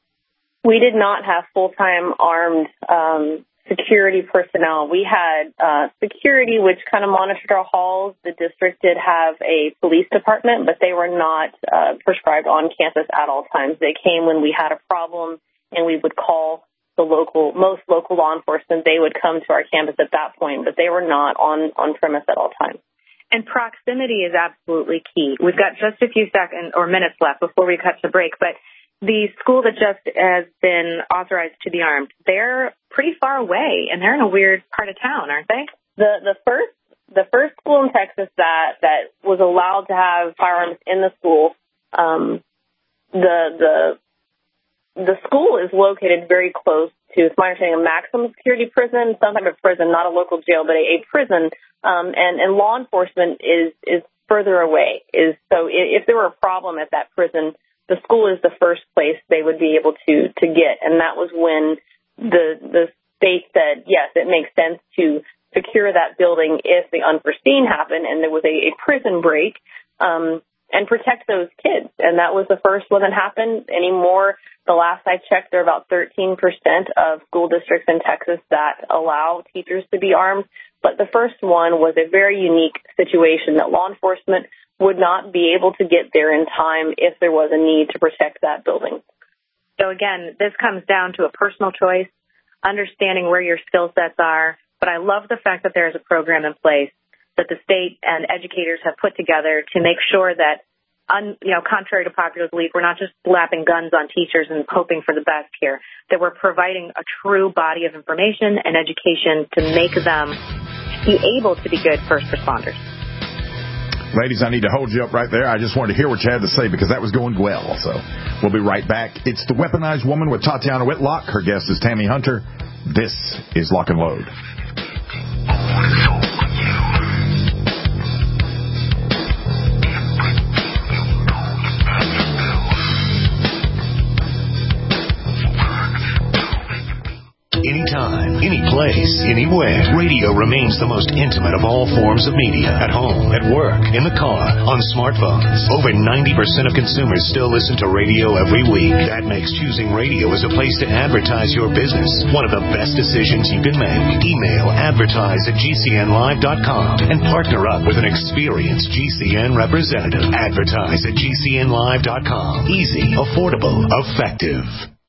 Speaker 5: We did not have full-time armed um, security personnel. We had uh, security, which kind of monitored our halls. The district did have a police department, but they were not uh, prescribed on campus at all times. They came when we had a problem, and we would call the local, most local law enforcement. They would come to our campus at that point, but they were not on, on premise at all times.
Speaker 4: And proximity is absolutely key. We've got just a few seconds or minutes left before we cut to break, but the school that just has been authorized to be armed, they're pretty far away, and they're in a weird part of town, aren't they?
Speaker 5: The the first the first school in Texas that, that was allowed to have firearms in the school, um, the the the school is located very close to, it's my understanding, a maximum security prison, some type of prison, not a local jail, but a, a prison, um, and, and law enforcement is is further away. Is so if there were a problem at that prison, the school is the first place they would be able to, to get. And that was when the the state said, yes, it makes sense to secure that building if the unforeseen happened and there was a, a prison break, um, and protect those kids. And that was the first one that happened. Anymore, the last I checked, there are about thirteen percent of school districts in Texas that allow teachers to be armed. But the first one was a very unique situation that law enforcement would not be able to get there in time if there was a need to protect that building.
Speaker 4: So again, this comes down to a personal choice, understanding where your skill sets are. But I love the fact that there is a program in place that the state and educators have put together to make sure that, un, you know, contrary to popular belief, we're not just slapping guns on teachers and hoping for the best here, that we're providing a true body of information and education to make them be able to be good first responders.
Speaker 3: Ladies, I need to hold you up right there. I just wanted to hear what you had to say because that was going well. So we'll be right back. It's The Weaponized Woman with Tatiana Whitlock. Her guest is Tammy Hunter. This is Lock and Load.
Speaker 1: Anytime, any place, anywhere. Radio remains the most intimate of all forms of media. At home, at work, in the car, on smartphones. Over ninety percent of consumers still listen to radio every week. That makes choosing radio as a place to advertise your business one of the best decisions you can make. Email advertise at G C N live dot com and partner up with an experienced G C N representative. Advertise at G C N live dot com. Easy, affordable, effective.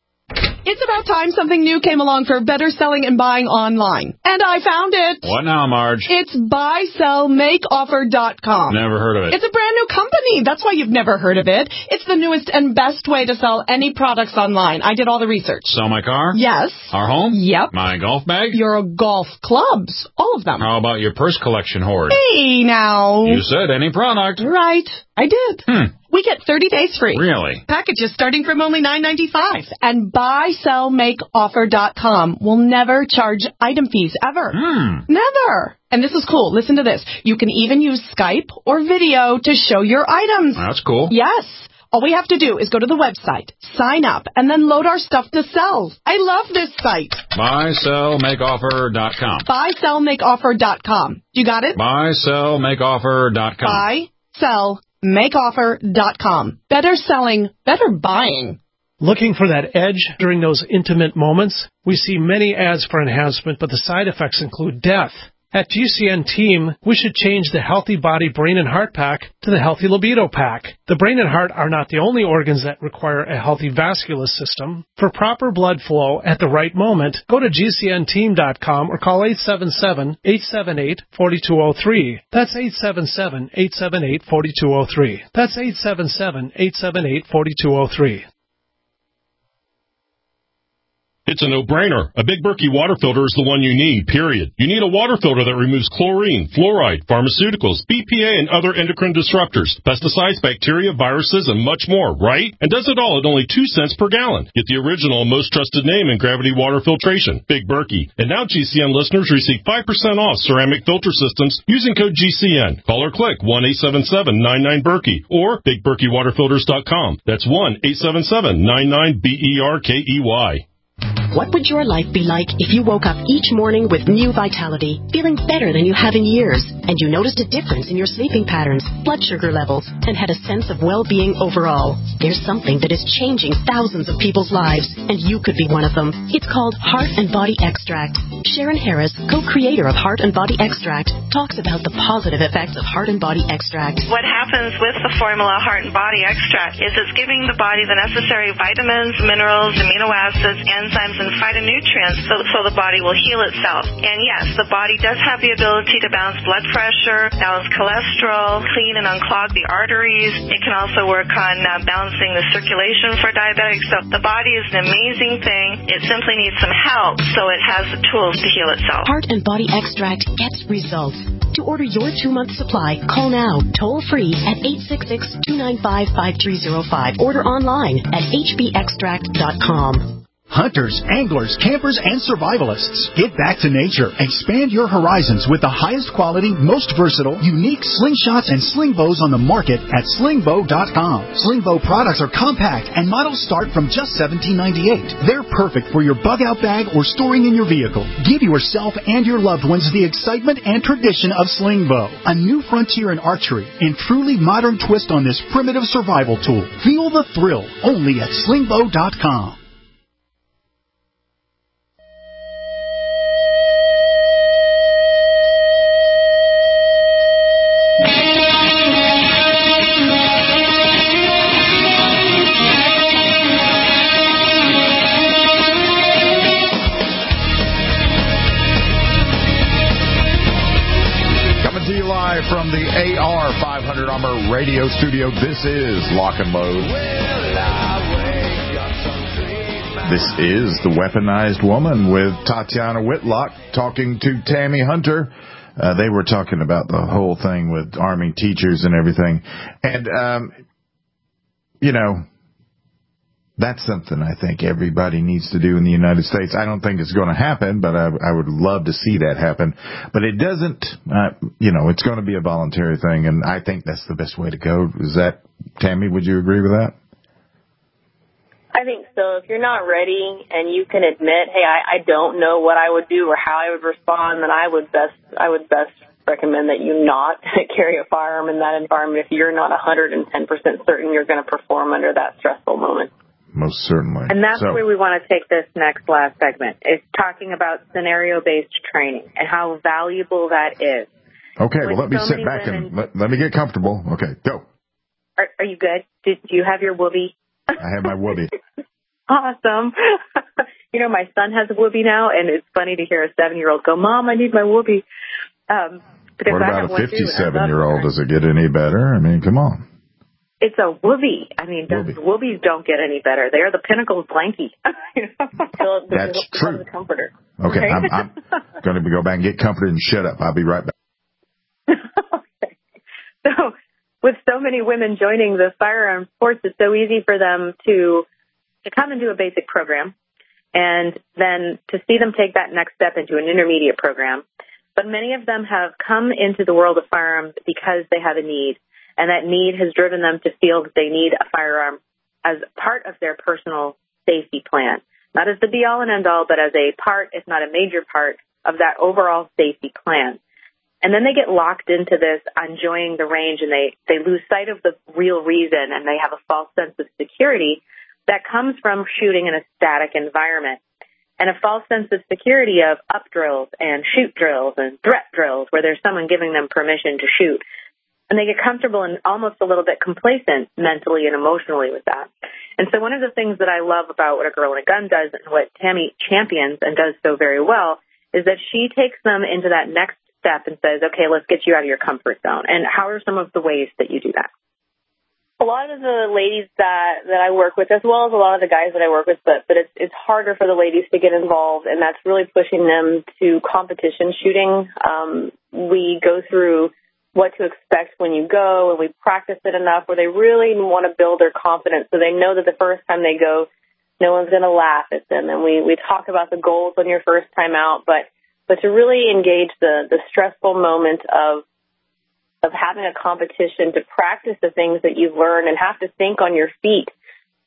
Speaker 18: It's about time something new came along for better selling and buying online. And I found it.
Speaker 19: What now, Marge?
Speaker 18: It's buy sell make offer dot com.
Speaker 19: Never heard of it.
Speaker 18: It's a brand new company. That's why you've never heard of it. It's the newest and best way to sell any products online. I did all the research.
Speaker 19: Sell my car?
Speaker 18: Yes.
Speaker 19: Our home?
Speaker 18: Yep.
Speaker 19: My golf bag?
Speaker 18: Your golf clubs. All of them.
Speaker 19: How about your purse collection hoard?
Speaker 18: Hey, now.
Speaker 19: You said any product.
Speaker 18: Right. I did.
Speaker 19: Hmm.
Speaker 18: We get thirty days free.
Speaker 19: Really?
Speaker 18: Packages starting from only nine ninety-five. And buy sell make offer dot com will never charge item fees ever.
Speaker 19: Hmm.
Speaker 18: Never. And this is cool. Listen to this. You can even use Skype or video to show your items.
Speaker 19: That's cool.
Speaker 18: Yes. All we have to do is go to the website, sign up, and then load our stuff to sell. I love this site.
Speaker 19: buy sell make offer dot com.
Speaker 18: buy sell make offer dot com. You got it?
Speaker 19: buy sell make offer dot com.
Speaker 18: buy sell make offer dot com. Better selling, better buying.
Speaker 7: Looking for that edge during those intimate moments? We see many ads for enhancement, but the side effects include death. At G C N Team, we should change the Healthy Body Brain and Heart Pack to the Healthy Libido Pack. The brain and heart are not the only organs that require a healthy vascular system. For proper blood flow at the right moment, go to G C N team dot com or call eight seven seven, eight seven eight, four two zero three. That's eight seven seven, eight seven eight, four two zero three. That's eight seven seven, eight seven eight, four two zero three.
Speaker 20: It's a no-brainer. A Big Berkey water filter is the one you need, period. You need a water filter that removes chlorine, fluoride, pharmaceuticals, B P A, and other endocrine disruptors, pesticides, bacteria, viruses, and much more, right? And does it all at only two cents per gallon. Get the original and most trusted name in gravity water filtration, Big Berkey. And now G C N listeners receive five percent off ceramic filter systems using code G C N. Call or click one eight seven seven, nine nine, Berkey or big berkey water filters dot com. That's one eight seven seven, nine nine, B E R K E Y.
Speaker 21: What would your life be like if you woke up each morning with new vitality, feeling better than you have in years, and you noticed a difference in your sleeping patterns, blood sugar levels, and had a sense of well-being overall? There's something that is changing thousands of people's lives, and you could be one of them. It's called Heart and Body Extract. Sharon Harris, co-creator of Heart and Body Extract, talks about the positive effects of Heart and Body Extract.
Speaker 22: What happens with the formula Heart and Body Extract is it's giving the body the necessary vitamins, minerals, amino acids, enzymes, and phytonutrients so, so the body will heal itself. And yes, the body does have the ability to balance blood pressure, balance cholesterol, clean and unclog the arteries. It can also work on uh, balancing the circulation for diabetics. So the body is an amazing thing. It simply needs some help so it has the tools to heal itself.
Speaker 21: Heart and Body Extract gets results. To order your two-month supply, call now, toll-free at eight six six, two nine five, five three zero five. Order online at h b extract dot com.
Speaker 12: Hunters, anglers, campers, and survivalists. Get back to nature. Expand your horizons with the highest quality, most versatile, unique slingshots and sling bows on the market at sling bow dot com. Sling bow products are compact and models start from just seventeen ninety-eight. They're perfect for your bug-out bag or storing in your vehicle. Give yourself and your loved ones the excitement and tradition of sling bow. A new frontier in archery and truly modern twist on this primitive survival tool. Feel the thrill only at sling bow dot com.
Speaker 3: From the A R five hundred Armor Radio Studio, this is Lock and Load. This is The Weaponized Woman with Tatiana Whitlock talking to Tammy Hunter. Uh, they were talking about the whole thing with arming teachers and everything. And, um, you know, that's something I think everybody needs to do in the United States. I don't think it's going to happen, but I, I would love to see that happen. But it doesn't, uh, you know, it's going to be a voluntary thing, and I think that's the best way to go. Is that, Tammy, would you agree with that?
Speaker 5: I think so. If you're not ready and you can admit, hey, I, I don't know what I would do or how I would respond, then I would best, I would best recommend that you not carry a firearm in that environment if you're not one hundred ten percent certain you're going to perform under that stressful moment.
Speaker 3: Most certainly.
Speaker 4: And that's
Speaker 3: so,
Speaker 4: where we want to take this next last segment, is talking about scenario-based training and how valuable that is.
Speaker 3: Okay,
Speaker 4: With
Speaker 3: well, let me
Speaker 4: so
Speaker 3: sit back
Speaker 4: women,
Speaker 3: and let, let me get comfortable. Okay, go.
Speaker 4: Are, are you good? Did you have your whoopee?
Speaker 3: I have my whoopee.
Speaker 4: Awesome. You know, my son has a whoopee now, and it's funny to hear a seven-year-old go, Mom, I need my whoopee. Um, because
Speaker 3: what
Speaker 4: I
Speaker 3: about
Speaker 4: have
Speaker 3: a
Speaker 4: one too,
Speaker 3: fifty-seven-year-old? Does it get any better? I mean, come on.
Speaker 4: It's a whoopee. I mean,
Speaker 3: Whoopee.
Speaker 4: whoopies don't get any better. They are the pinnacle of blankie. You know?
Speaker 3: That's true.
Speaker 4: The comforter.
Speaker 3: Okay,
Speaker 4: Right?
Speaker 3: I'm, I'm going to go back and get comforted and shut up. I'll be right back.
Speaker 4: Okay. So, with so many women joining the firearms sports, it's so easy for them to to come and do a basic program, and then to see them take that next step into an intermediate program. But many of them have come into the world of firearms because they have a need. And that need has driven them to feel that they need a firearm as part of their personal safety plan. Not as the be-all and end-all, but as a part, if not a major part, of that overall safety plan. And then they get locked into this, enjoying the range, and they, they lose sight of the real reason, and they have a false sense of security that comes from shooting in a static environment. And a false sense of security of up drills and shoot drills and threat drills where there's someone giving them permission to shoot. And they get comfortable and almost a little bit complacent mentally and emotionally with that. And so one of the things that I love about what A Girl and a Gun does, and what Tammy champions and does so very well, is that she takes them into that next step and says, okay, let's get you out of your comfort zone. And how are some of the ways that you do that?
Speaker 5: A lot of the ladies that, that I work with, as well as a lot of the guys that I work with, but, but it's, it's harder for the ladies to get involved, and that's really pushing them to competition shooting. Um, we go through what to expect when you go, and we practice it enough where they really want to build their confidence so they know that the first time they go, no one's going to laugh at them. And we, we talk about the goals on your first time out, but, but to really engage the, the stressful moment of, of having a competition, to practice the things that you've learned and have to think on your feet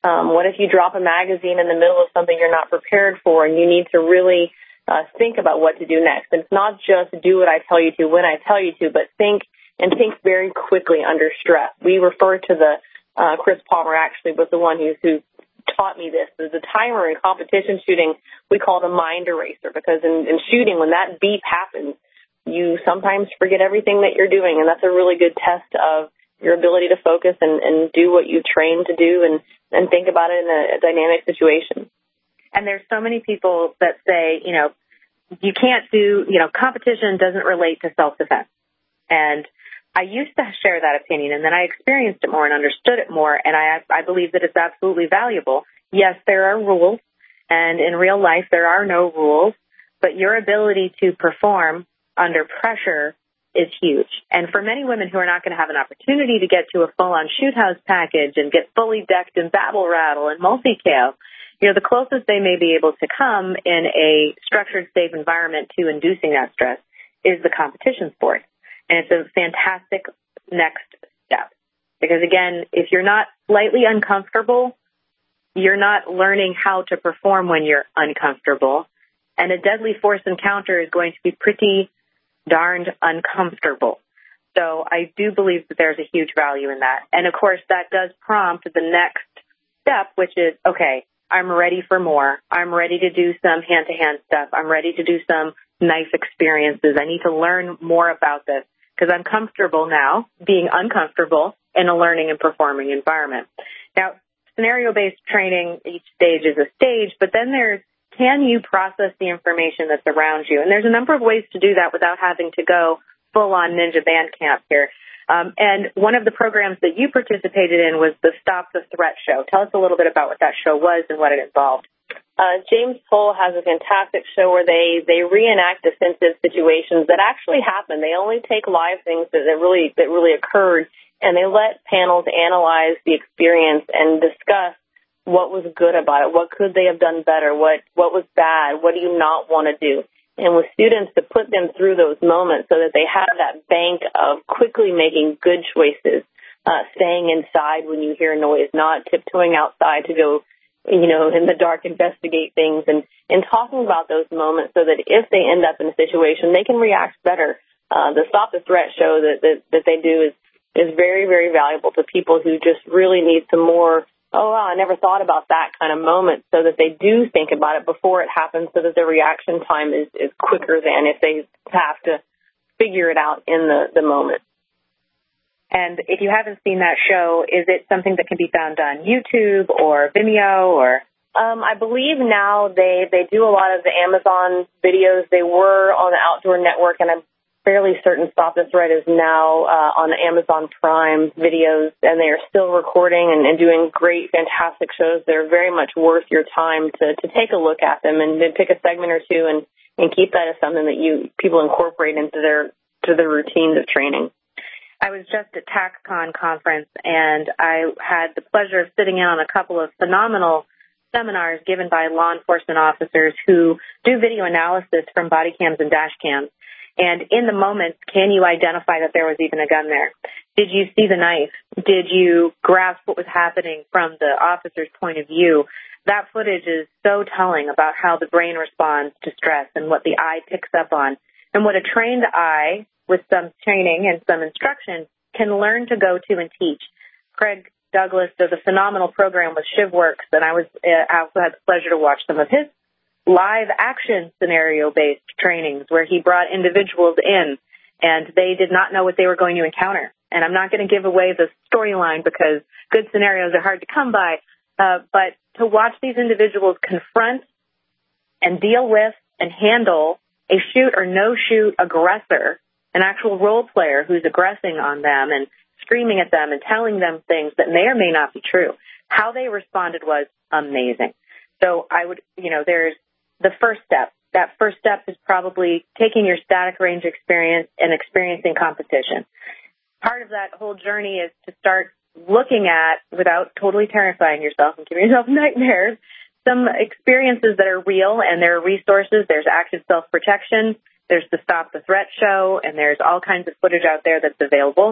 Speaker 5: Um, what if you drop a magazine in the middle of something you're not prepared for and you need to really uh, think about what to do next? And it's not just do what I tell you to when I tell you to, but think and think very quickly under stress. We refer to the, uh, Chris Palmer actually was the one who, who taught me this. The timer in competition shooting, we call it a mind eraser, because in, in shooting, when that beep happens, you sometimes forget everything that you're doing, and that's a really good test of your ability to focus and, and do what you train to do and, and think about it in a, a dynamic situation.
Speaker 4: And there's so many people that say, you know, you can't do, you know, competition doesn't relate to self-defense. And I used to share that opinion, and then I experienced it more and understood it more, and I, I believe that it's absolutely valuable. Yes, there are rules, and in real life there are no rules, but your ability to perform under pressure is huge. And for many women who are not going to have an opportunity to get to a full-on shoot house package and get fully decked in babble rattle and multi-cal, you know, the closest they may be able to come in a structured, safe environment to inducing that stress is the competition sport. And it's a fantastic next step. Because, again, if you're not slightly uncomfortable, you're not learning how to perform when you're uncomfortable. And a deadly force encounter is going to be pretty darned uncomfortable. So I do believe that there's a huge value in that. And, of course, that does prompt the next step, which is, okay, I'm ready for more. I'm ready to do some hand-to-hand stuff. I'm ready to do some knife experiences. I need to learn more about this because I'm comfortable now being uncomfortable in a learning and performing environment. Now, scenario-based training, each stage is a stage, but then there's, can you process the information that's around you? And there's a number of ways to do that without having to go full-on ninja band camp here. Um, and one of the programs that you participated in was the Stop the Threat show. Tell us a little bit about what that show was and what it involved.
Speaker 5: Uh, James Toll has a fantastic show where they, they reenact defensive situations that actually happen. They only take live things that, that really that really occurred, and they let panels analyze the experience and discuss what was good about it, what could they have done better, what what was bad, what do you not want to do. And with students, to put them through those moments so that they have that bank of quickly making good choices, uh, staying inside when you hear noise, not tiptoeing outside to go, you know, in the dark, investigate things, and, and talking about those moments so that if they end up in a situation, they can react better. Uh, the Stop the Threat show that, that, that they do is, is very, very valuable to people who just really need some more, oh, wow, I never thought about that kind of moment, so that they do think about it before it happens so that their reaction time is, is quicker than if they have to figure it out in the, the moment.
Speaker 4: And if you haven't seen that show, is it something that can be found on YouTube or Vimeo or?
Speaker 5: Um, I believe now they, they do a lot of the Amazon videos. They were on the Outdoor Network, and I'm fairly certain Stop the Threat is now uh, on the Amazon Prime videos, and they are still recording and, and doing great, fantastic shows. They're very much worth your time to, to take a look at them and then pick a segment or two and, and keep that as something that you people incorporate into their to their routines of training.
Speaker 4: I was just at TACCON conference, and I had the pleasure of sitting in on a couple of phenomenal seminars given by law enforcement officers who do video analysis from body cams and dash cams. And in the moment, can you identify that there was even a gun there? Did you see the knife? Did you grasp what was happening from the officer's point of view? That footage is so telling about how the brain responds to stress and what the eye picks up on, and what a trained eye with some training and some instruction can learn to go to and teach. Craig Douglas does a phenomenal program with ShivWorks, and I was uh, I also had the pleasure to watch some of his live action scenario-based trainings where he brought individuals in and they did not know what they were going to encounter. And I'm not going to give away the storyline because good scenarios are hard to come by, uh, but to watch these individuals confront and deal with and handle a shoot or no shoot aggressor, an actual role player who's aggressing on them and screaming at them and telling them things that may or may not be true, how they responded was amazing. So I would, you know, there's the first step. That first step is probably taking your static range experience and experiencing competition. Part of that whole journey is to start looking at, without totally terrifying yourself and giving yourself nightmares, some experiences that are real, and there are resources. There's active self-protection. There's the Stop the Threat show, and there's all kinds of footage out there that's available.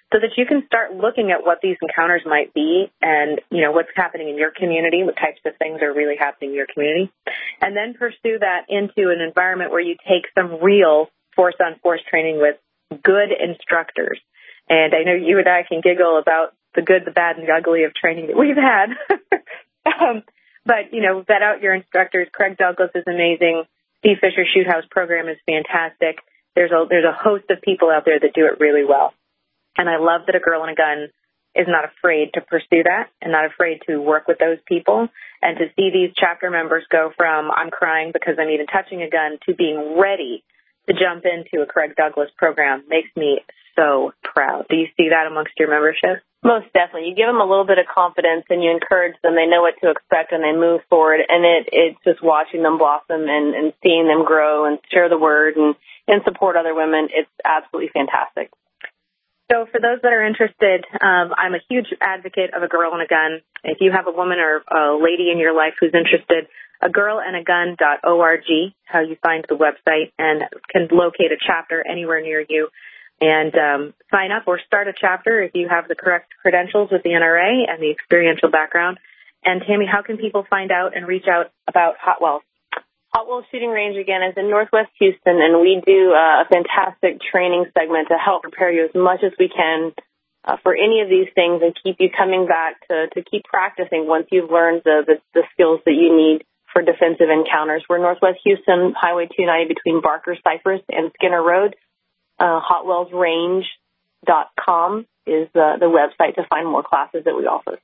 Speaker 4: so that you can start looking at what these encounters might be and, you know, what's happening in your community, what types of things are really happening in your community, and then pursue that into an environment where you take some real force-on-force training with good instructors. And I know you and I can giggle about the good, the bad, and the ugly of training that we've had. um, but, you know, vet out your instructors. Craig Douglas is amazing. Steve Fisher Shoot House program is fantastic. There's a, there's a host of people out there that do it really well. And I love that A Girl and a Gun is not afraid to pursue that and not afraid to work with those people, and to see these chapter members go from I'm crying because I'm even touching a gun to being ready to jump into a Craig Douglas program makes me so proud. Do you see that amongst your membership?
Speaker 5: Most definitely. You give them a little bit of confidence and you encourage them. They know what to expect and they move forward. And it, it's just watching them blossom and, and seeing them grow and share the word and, and support other women. It's absolutely fantastic.
Speaker 4: So for those that are interested, um, I'm a huge advocate of A Girl and a Gun. If you have a woman or a lady in your life who's interested, a girl and a gun dot org, how you find the website, and can locate a chapter anywhere near you. And um, sign up or start a chapter if you have the correct credentials with the N R A and the experiential background. And Tammy, how can people find out and reach out about Hot Wells?
Speaker 5: Hot Wells Shooting Range, again, is in Northwest Houston, and we do uh, a fantastic training segment to help prepare you as much as we can uh, for any of these things and keep you coming back to, to keep practicing once you've learned the, the, the skills that you need for defensive encounters. We're Northwest Houston, Highway two ninety between Barker Cypress and Skinner Road. Uh, hot wells range dot com is uh, the website to find more classes that we offer.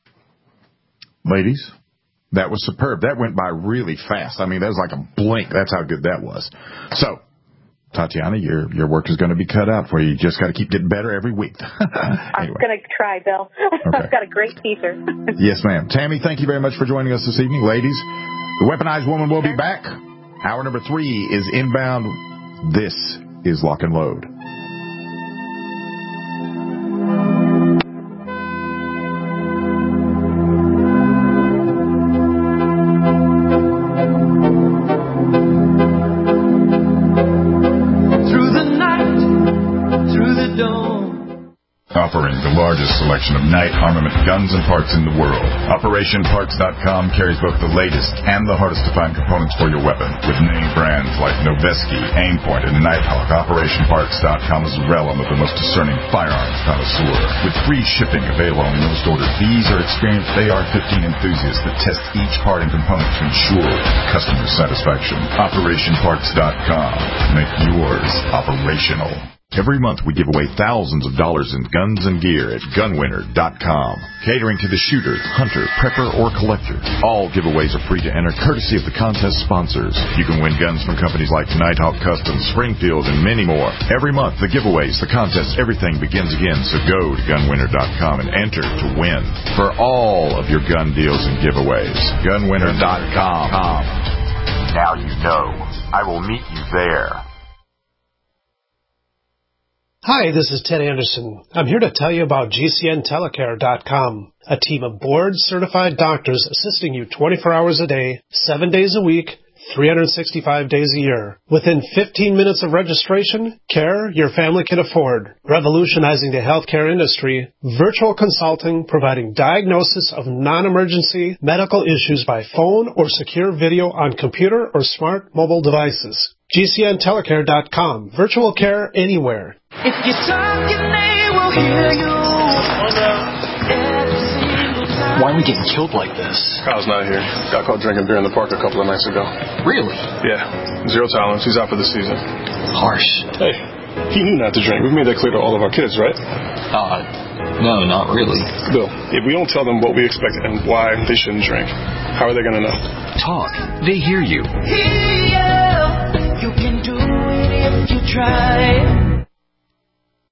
Speaker 3: Ladies, that was superb. That went by really fast. I mean, that was like a blink. That's how good that was. So, Tatiana, your your work is going to be cut out for you. You just got to keep getting better every week. Anyway.
Speaker 4: I'm going to try, Bill. Okay. I've got a great teacher.
Speaker 3: Yes, ma'am. Tammy, thank you very much for joining us this evening. Ladies, the Weaponized Woman will be back. Hour number three is inbound. This is Lock and Load.
Speaker 13: Offering the largest selection of night armament guns and parts in the world, Operation Parts dot com carries both the latest and the hardest to find components for your weapon. With name brands like Noveske, Aimpoint, and Nighthawk, Operation Parts dot com is the realm of the most discerning firearms connoisseur. With free shipping available on most orders, these are experienced A R fifteen enthusiasts that test each part and component to ensure customer satisfaction. Operation Parts dot com. Make yours operational. Every month we give away thousands of dollars in guns and gear at gun winner dot com. Catering to the shooter, hunter, prepper, or collector. All giveaways are free to enter, courtesy of the contest sponsors. You can win guns from companies like Nighthawk Customs, Springfield, and many more. Every month, the giveaways, the contests, everything begins again. So go to gun winner dot com and enter to win for all of your gun deals and giveaways. gun winner dot com.
Speaker 2: Now you know. I will meet you there.
Speaker 7: Hi, this is Ted Anderson. I'm here to tell you about G C N telecare dot com, a team of board-certified doctors assisting you twenty-four hours a day, seven days a week, three hundred sixty-five days a year. Within fifteen minutes of registration, care your family can afford. Revolutionizing the healthcare industry, virtual consulting providing diagnosis of non-emergency medical issues by phone or secure video on computer or smart mobile devices. G C N telecare dot com. Virtual care anywhere.
Speaker 17: If you talk, your name will hear you.
Speaker 6: Why are we getting killed like this?
Speaker 23: Kyle's not here. Got caught drinking beer in the park a couple of nights ago.
Speaker 6: Really?
Speaker 23: Yeah. Zero tolerance. He's out for the season.
Speaker 6: Harsh.
Speaker 23: Hey, he knew not to drink. We've made that clear to all of our kids, right?
Speaker 6: Uh, no, not really.
Speaker 23: Bill, if we don't tell them what we expect and why they shouldn't drink, how are they going to know?
Speaker 6: Talk. They hear you.
Speaker 17: Hear you. You can do it if you try.